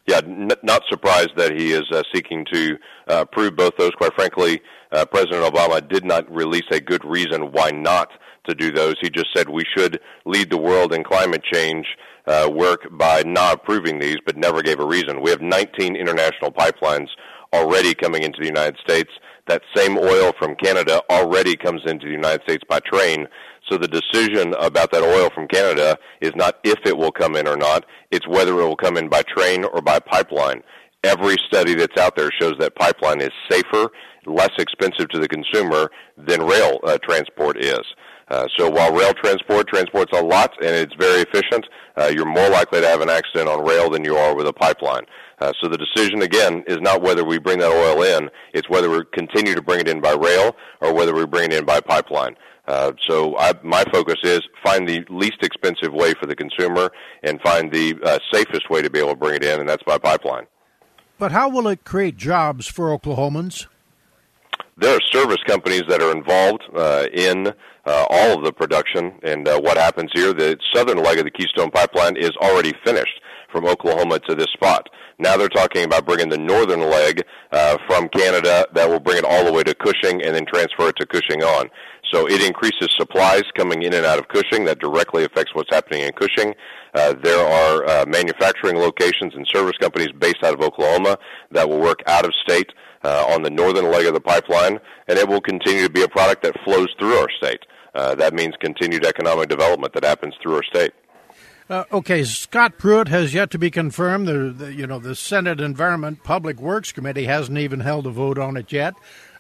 Yeah, not surprised that he is seeking to approve both those. Quite frankly, President Obama did not release a good reason why not to do those. He just said we should lead the world in climate change work by not approving these, but never gave a reason. We have 19 international pipelines already coming into the United States. That same oil from Canada already comes into the United States by train. So the decision about that oil from Canada is not if it will come in or not, it's whether it will come in by train or by pipeline. Every study that's out there shows that pipeline is safer, less expensive to the consumer than rail transport is. So while rail transports a lot and it's very efficient, you're more likely to have an accident on rail than you are with a pipeline. So the decision, again, is not whether we bring that oil in, it's whether we continue to bring it in by rail or whether we bring it in by pipeline. So my focus is find the least expensive way for the consumer and find the safest way to be able to bring it in, and that's by pipeline. But how will it create jobs for Oklahomans? There are service companies that are involved in all of the production, and what happens here, the southern leg of the Keystone Pipeline is already finished from Oklahoma to this spot. Now they're talking about bringing the northern leg from Canada that will bring it all the way to Cushing and then transfer it to Cushing on. So it increases supplies coming in and out of Cushing. That directly affects what's happening in Cushing. There are manufacturing locations and service companies based out of Oklahoma that will work out of state on the northern leg of the pipeline, and it will continue to be a product that flows through our state. That means continued economic development that happens through our state. Okay, Scott Pruitt has yet to be confirmed. The Senate Environment Public Works Committee hasn't even held a vote on it yet.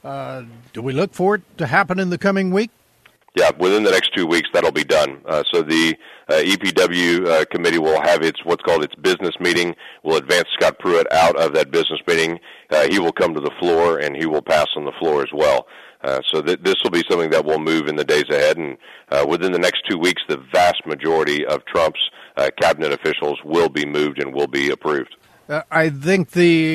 Do we look for it to happen in the coming week? Yeah, within the next 2 weeks, that'll be done. So the EPW committee will have what's called its business meeting. We'll advance Scott Pruitt out of that business meeting. He will come to the floor, and he will pass on the floor as well. So this will be something that will move in the days ahead, and within the next 2 weeks, the vast majority of Trump's cabinet officials will be moved and will be approved. I think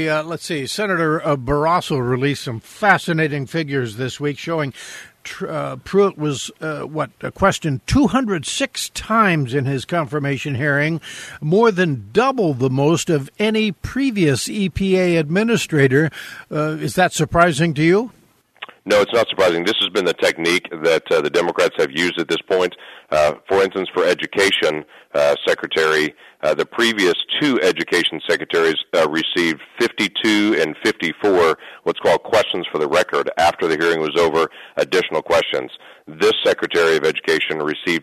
Senator Barrasso released some fascinating figures this week showing Pruitt was, questioned 206 times in his confirmation hearing, more than double the most of any previous EPA administrator. Is that surprising to you? No, it's not surprising. This has been the technique that the Democrats have used at this point. For instance, for Education Secretary, the previous two Education Secretaries received 52 and 54 what's called questions for the record. After the hearing was over, additional questions. This Secretary of Education received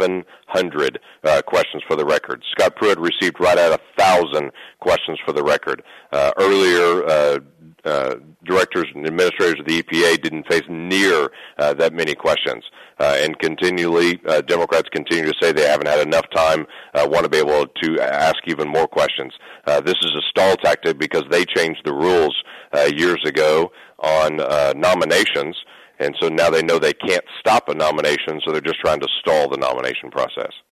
1,100 questions for the record. Scott Pruitt received right at 1,000 questions for the record. Earlier, directors and administrators of the EPA didn't face near that many questions. And continually, Democrats continue to say they haven't had enough time, want to be able to ask even more questions. This is a stall tactic because they changed the rules years ago on nominations, and so now they know they can't stop a nomination, so they're just trying to stall the nomination process.